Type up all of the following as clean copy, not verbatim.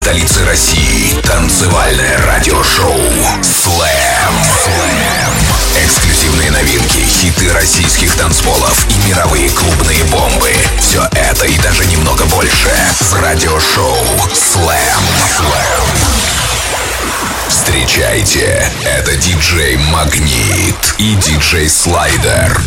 столицы России танцевальное радиошоу Slam. Эксклюзивные новинки, хиты российских танцполов и мировые клубные бомбы. Все это и даже немного больше в радиошоу Slam. Встречайте, это диджей Магнит и диджей Слайдер.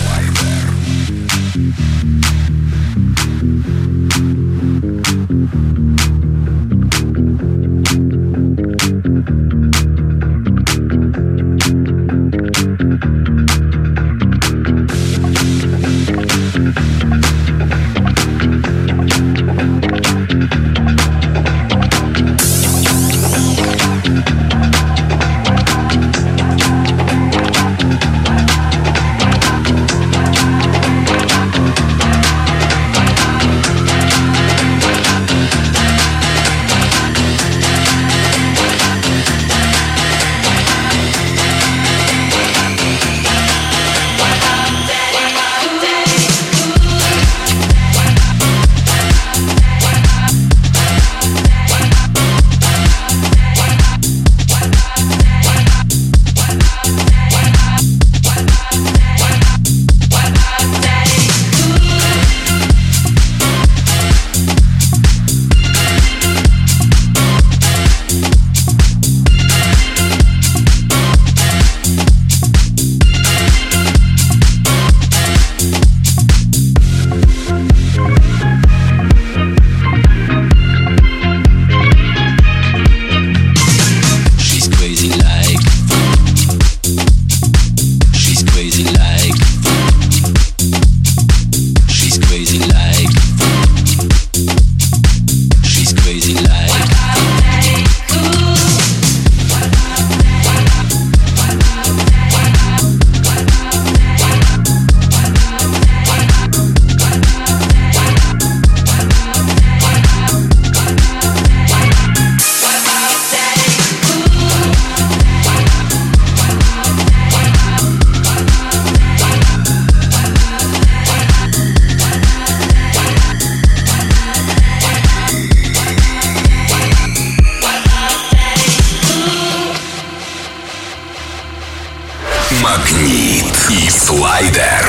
Магнит и Слайдер.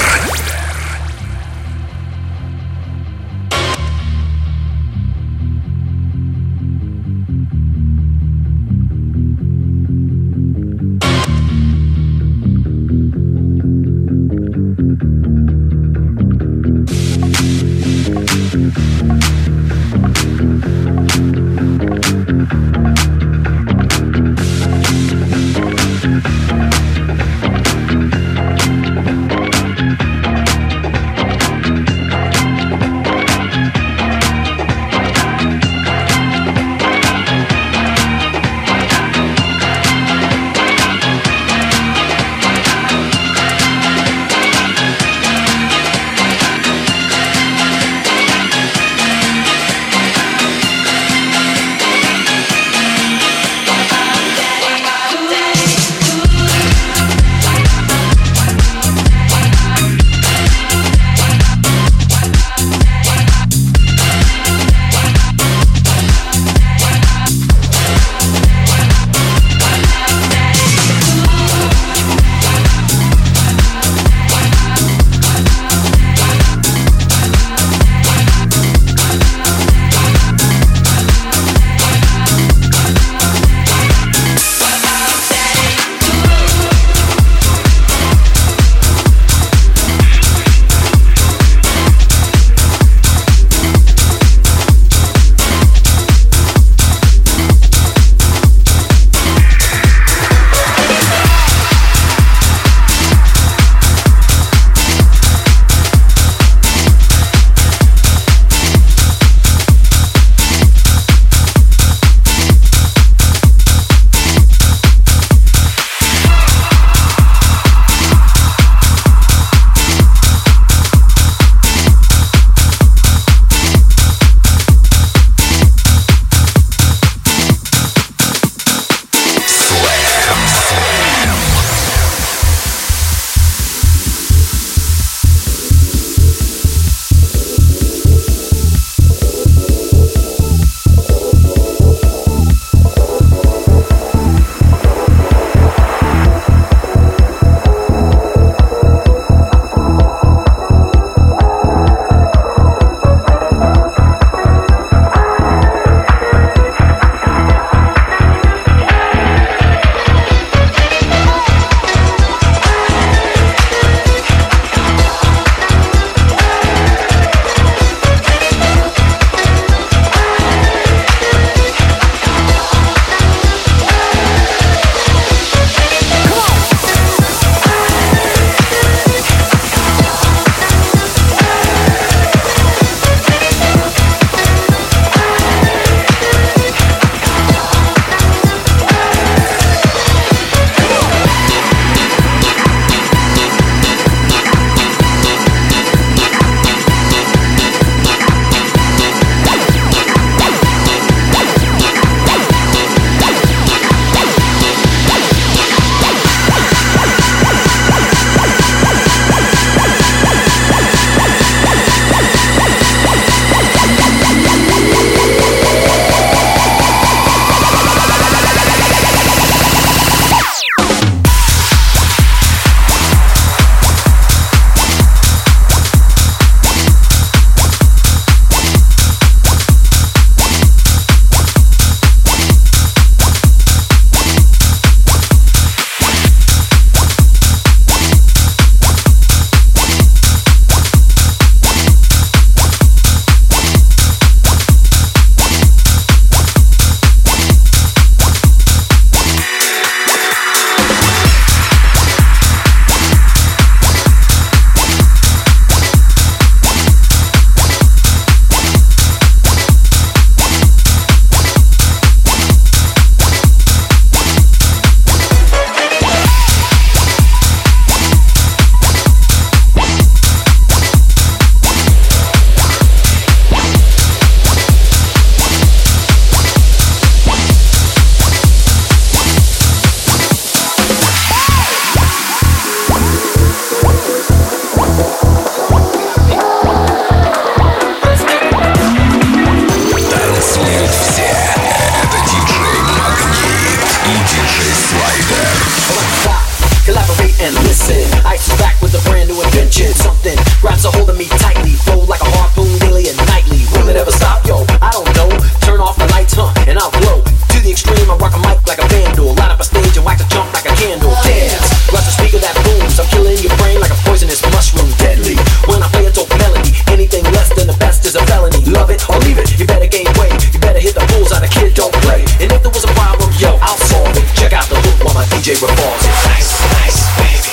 and listen. Ice is back with a brand new invention. Something grabs a hold of me tightly, flow like a harpoon daily and nightly. Will it ever stop? Yo, I don't know. Turn off the lights, and I'll glow. To the extreme, I rock a mic like a vandal. Light up a stage and wax a jump like a candle. Dance, watch the speaker that booms. I'm killing your brain like a poisonous mushroom. Deadly, when I play a dope melody. Anything less than the best is a felony. Love it or leave it, you better gain weight. You better hit the bulls out, a kid don't play. And if there was a problem, yo, I'll solve it. Check out the loop while my DJ revolves it. Nice, nice, baby.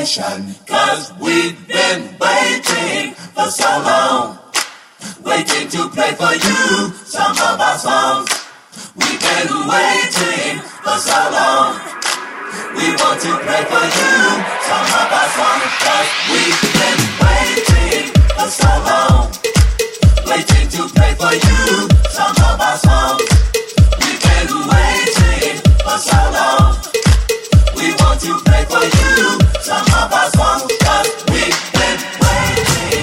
motion. 'Cause we've been waiting for so long, waiting to play for you some of our songs. We've been waiting for so long, we want to play for you some of our songs. 'Cause we've been waiting for so long, waiting to play for you some of our songs. We've been waiting for so long, we want to play for you some of our songs. 'Cause we've been waiting.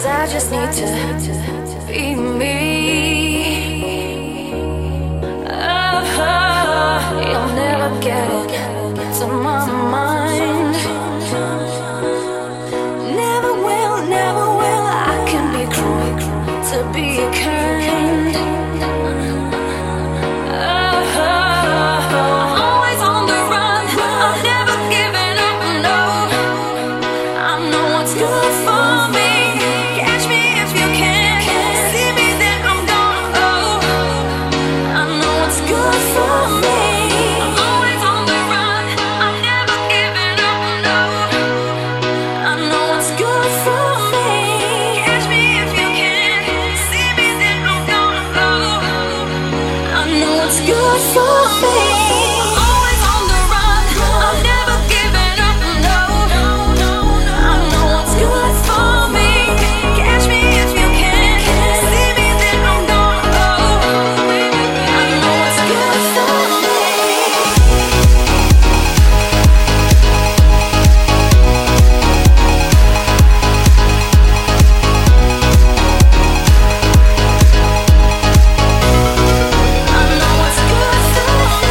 I just need to be me. You'll never get it to my mind. Never will, never will. I can be cruel to be kind. Always on the run. I'm never giving up, no. I know what's good for me. Catch me if you can. See me, then I'm gone. Oh, I know what's good for me. I'm always on the run. I'm never giving up, no. I know what's good for me. Catch me if you can. See me, then I'm gone. Oh, I know what's good for me. Always on the run. I'm never giving up, no. I know what's good for me. Catch me if you can. See me, then I'm gone. Oh, I know what's good for me. I know what's good for me.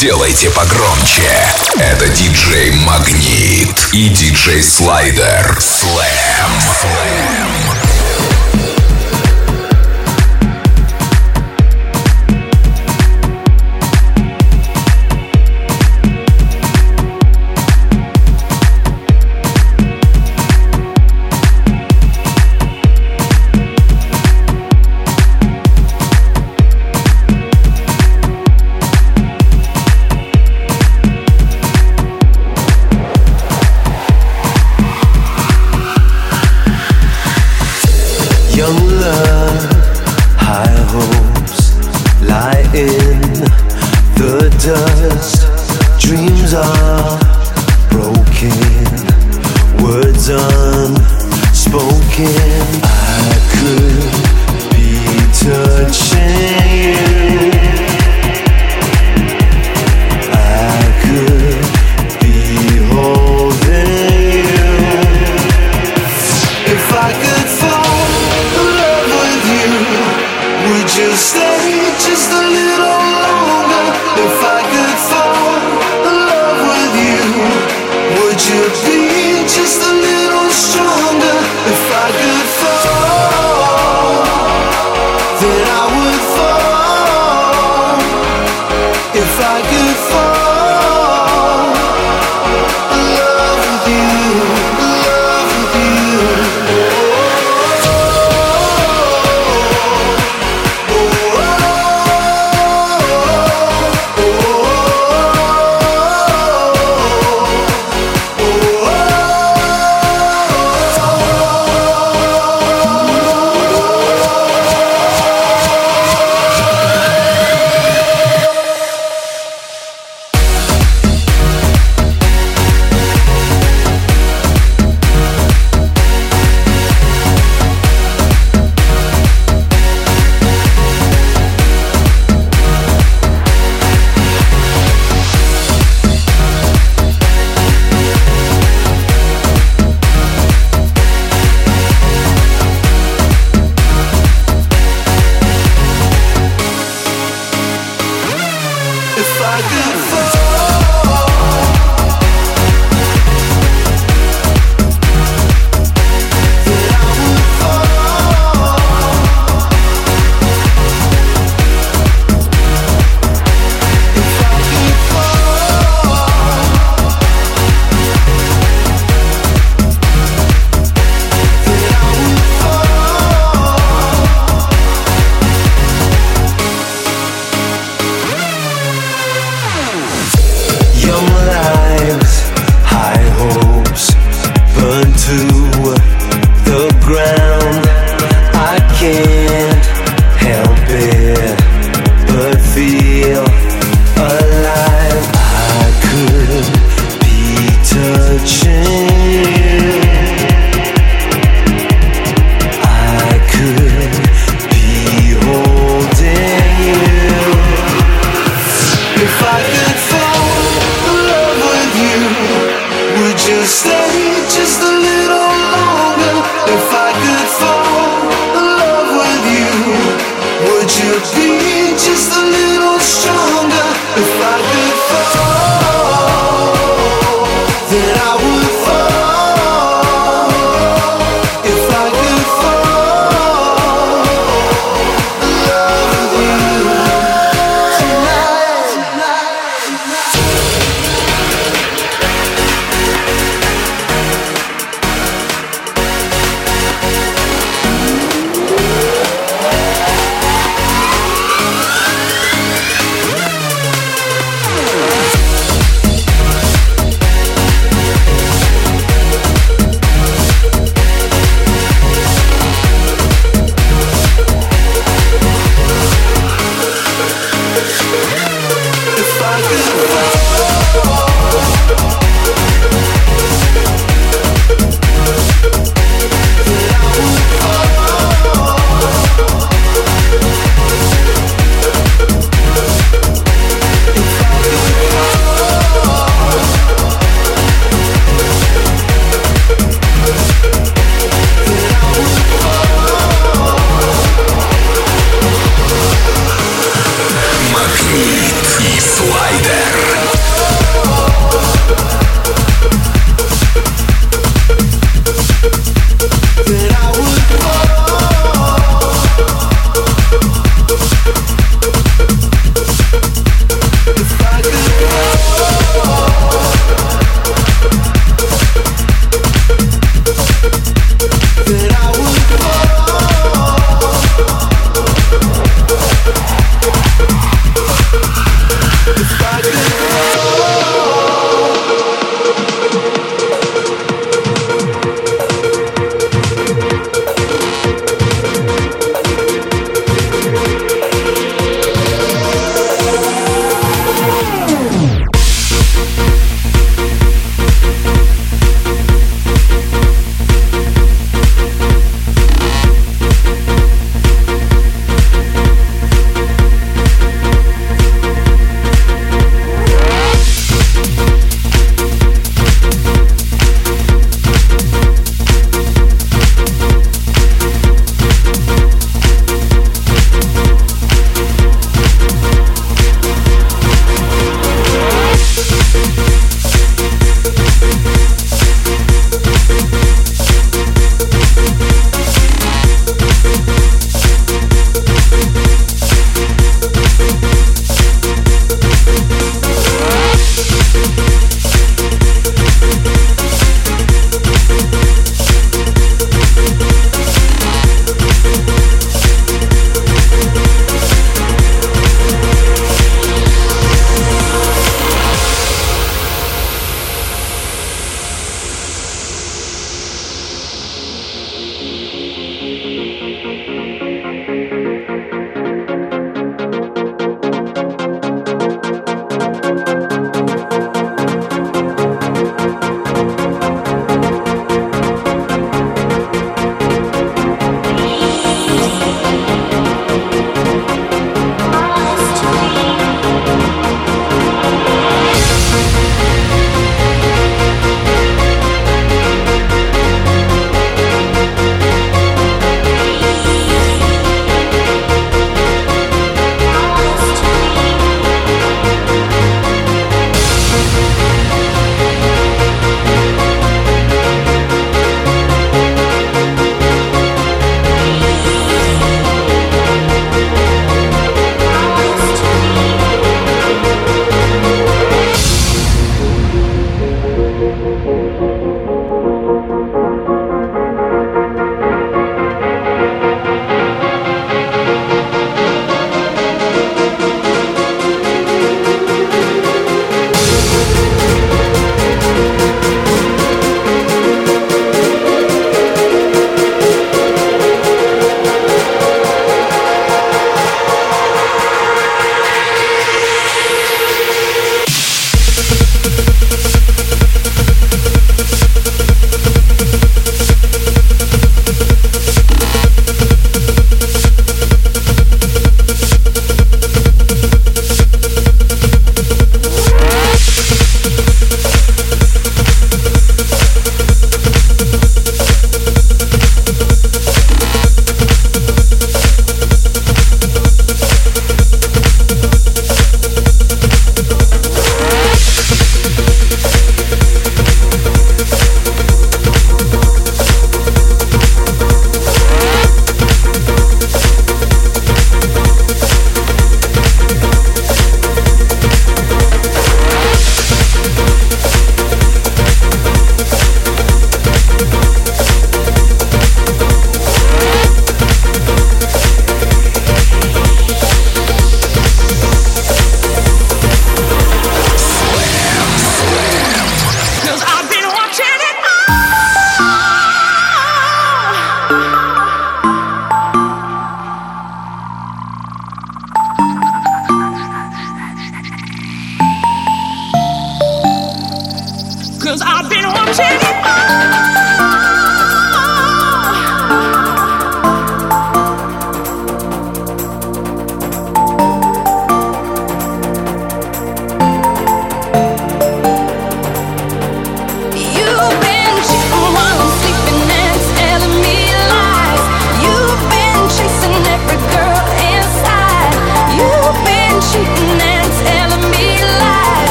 Сделайте погромче. Это диджей Магнит и диджей Слайдер. Слэм.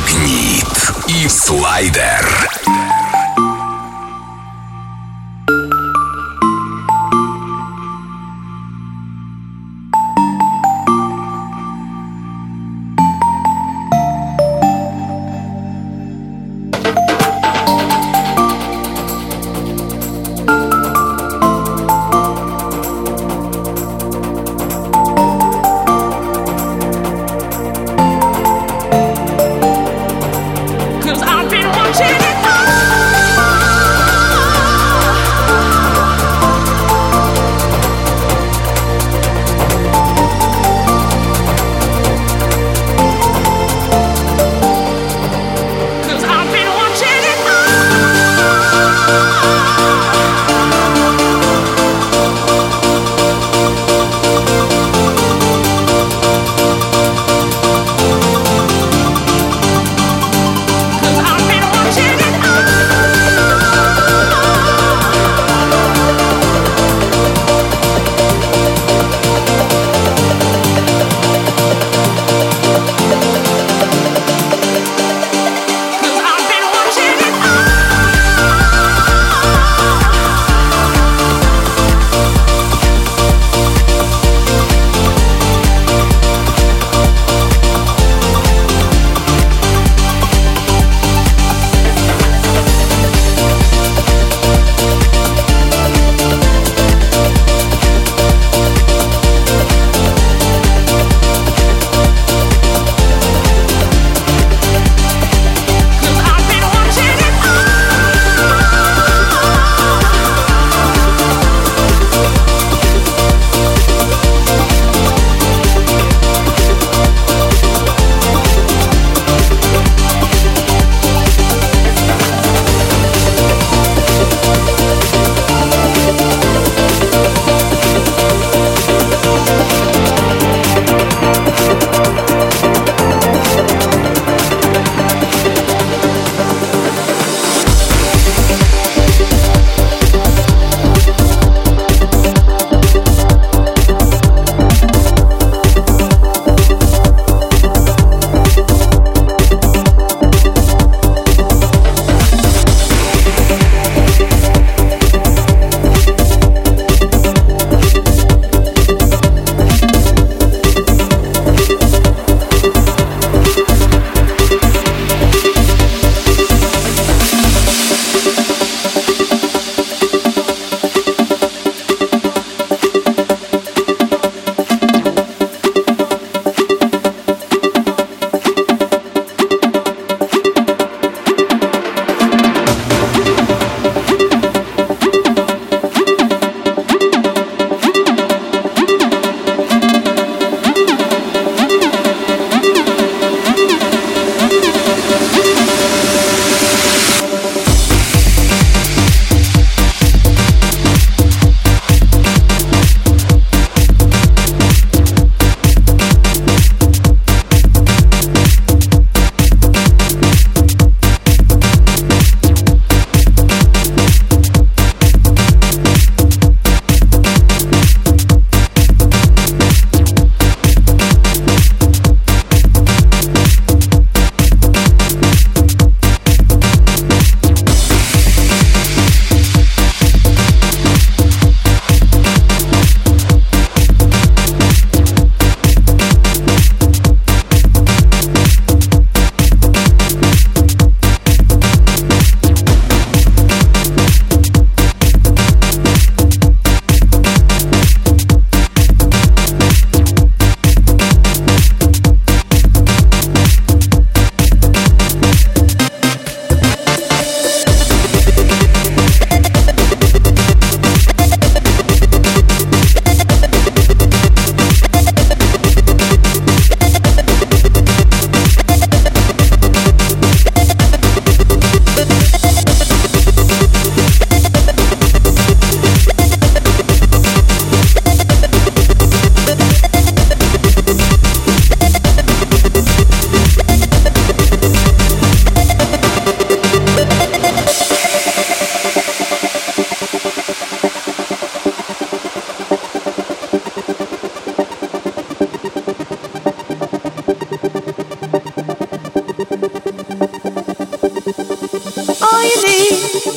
Магнит и Слайдер. Cause I've been watching it all.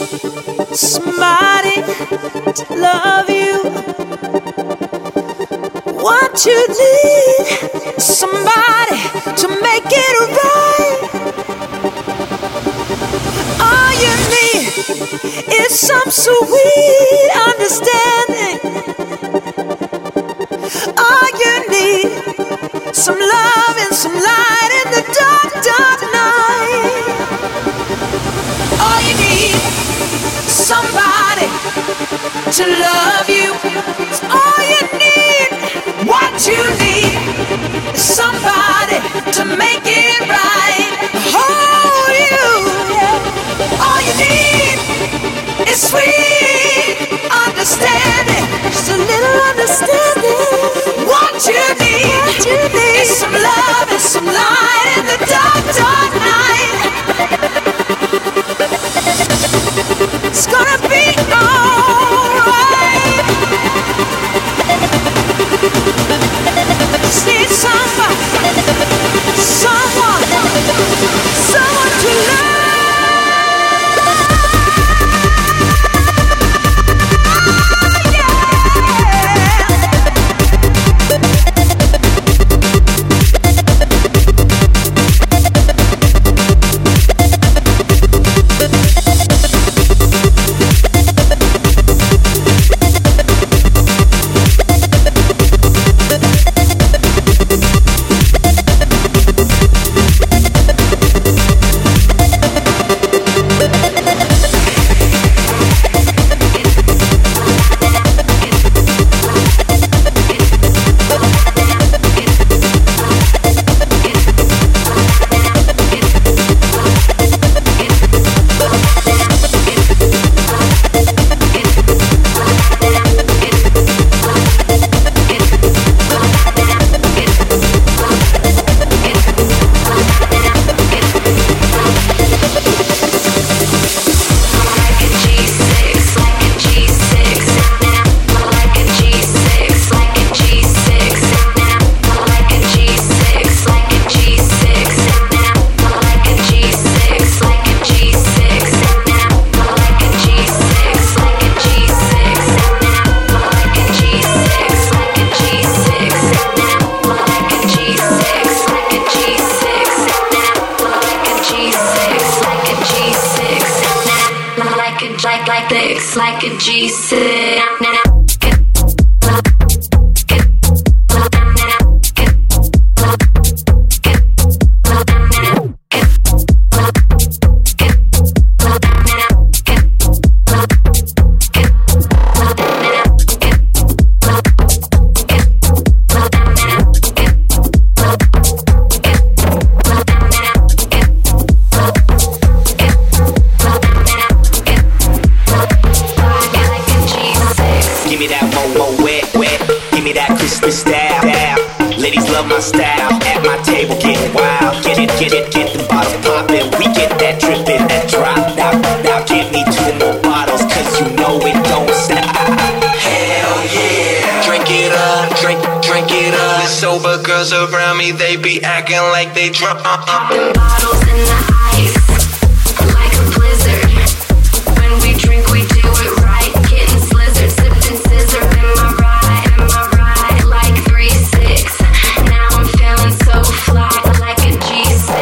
somebody to love you. What you need is somebody to make it right. All you need is some sweet understanding. All you need, some love and some light in the dark, dark night. All you need, somebody to love you. It's all you need. What you need is somebody to make it right. Hold you. All you need is sweet understanding. Just a little understanding. What you need is some love and some light in the dark, dark night. It's gonna be alright. Just need somebody, someone to love. Like a G6. Around me, they be acting like they drunk. Popping bottles in the ice, like a blizzard. When we drink, we do it right. Getting slizzard, sipping scissor. Am I right? Like 3-6. Now I'm feeling so fly, like a G6.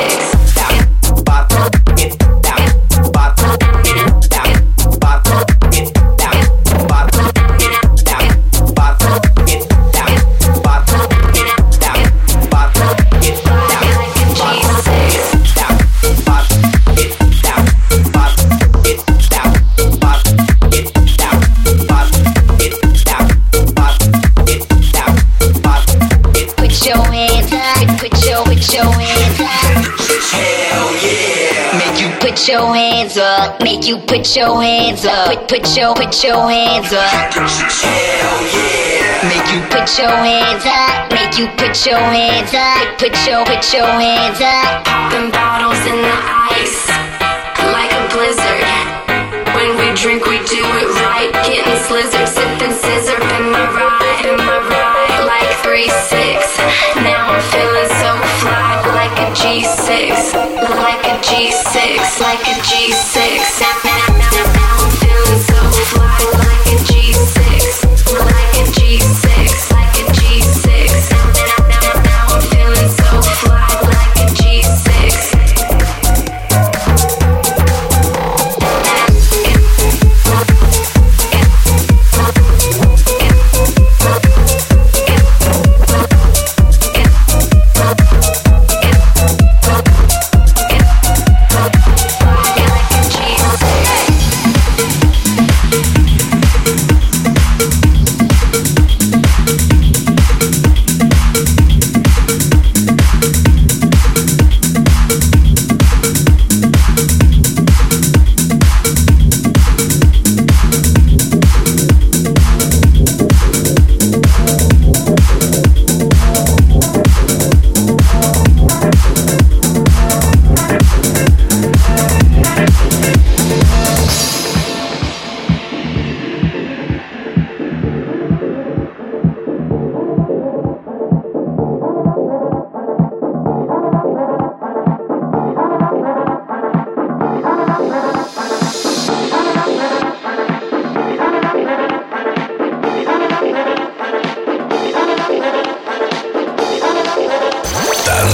Put your hands up, make you put your hands up. Put your hands up. Hell yeah. Make you put your hands up, make you put your hands up. Put your hands up. Popping bottles in the ice, like a blizzard. When we drink, we do it right. Getting slizzard, sipping scissor. Am I right? Like 3-6. Now I'm feeling so fly, like a G6. Like a G6. Like a G6.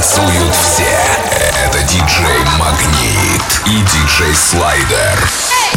Танцуют все. Это диджей Магнит и диджей Слайдер.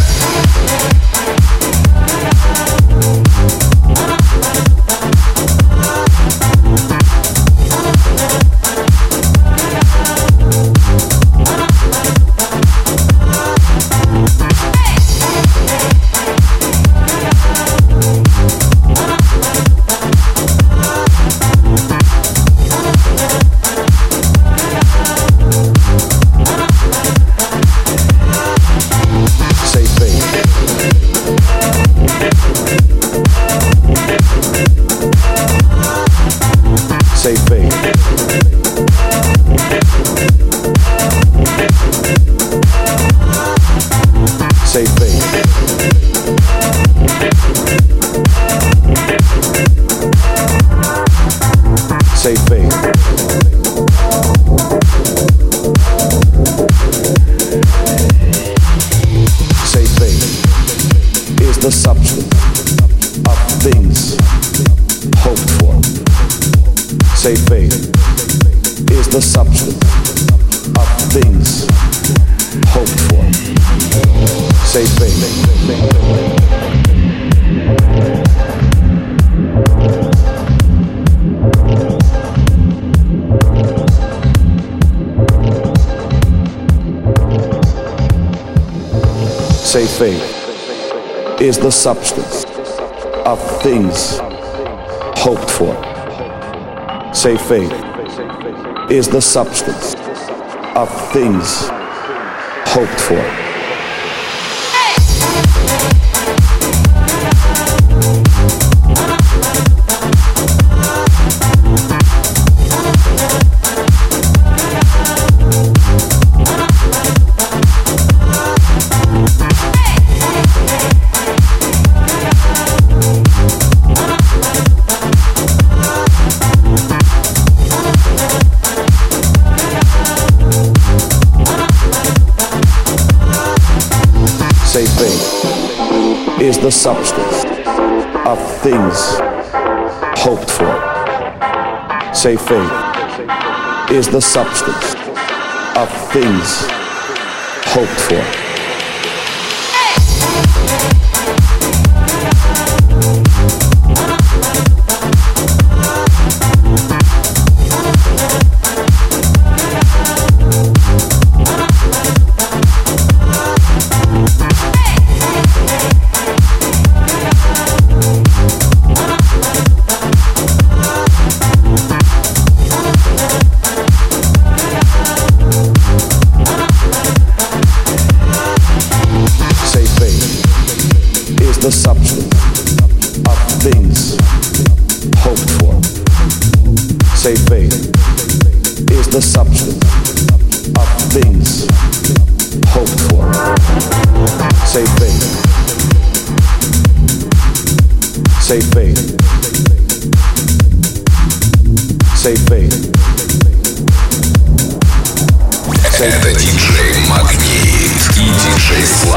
Say faith is the substance of things hoped for. Say faith is the substance of things hoped for. Say faith is the substance of things hoped for. Say faith is the substance of things hoped for. The substance of things hoped for. Say faith is the substance of things hoped for. Say faith. Say faith. Say faith. Это диджей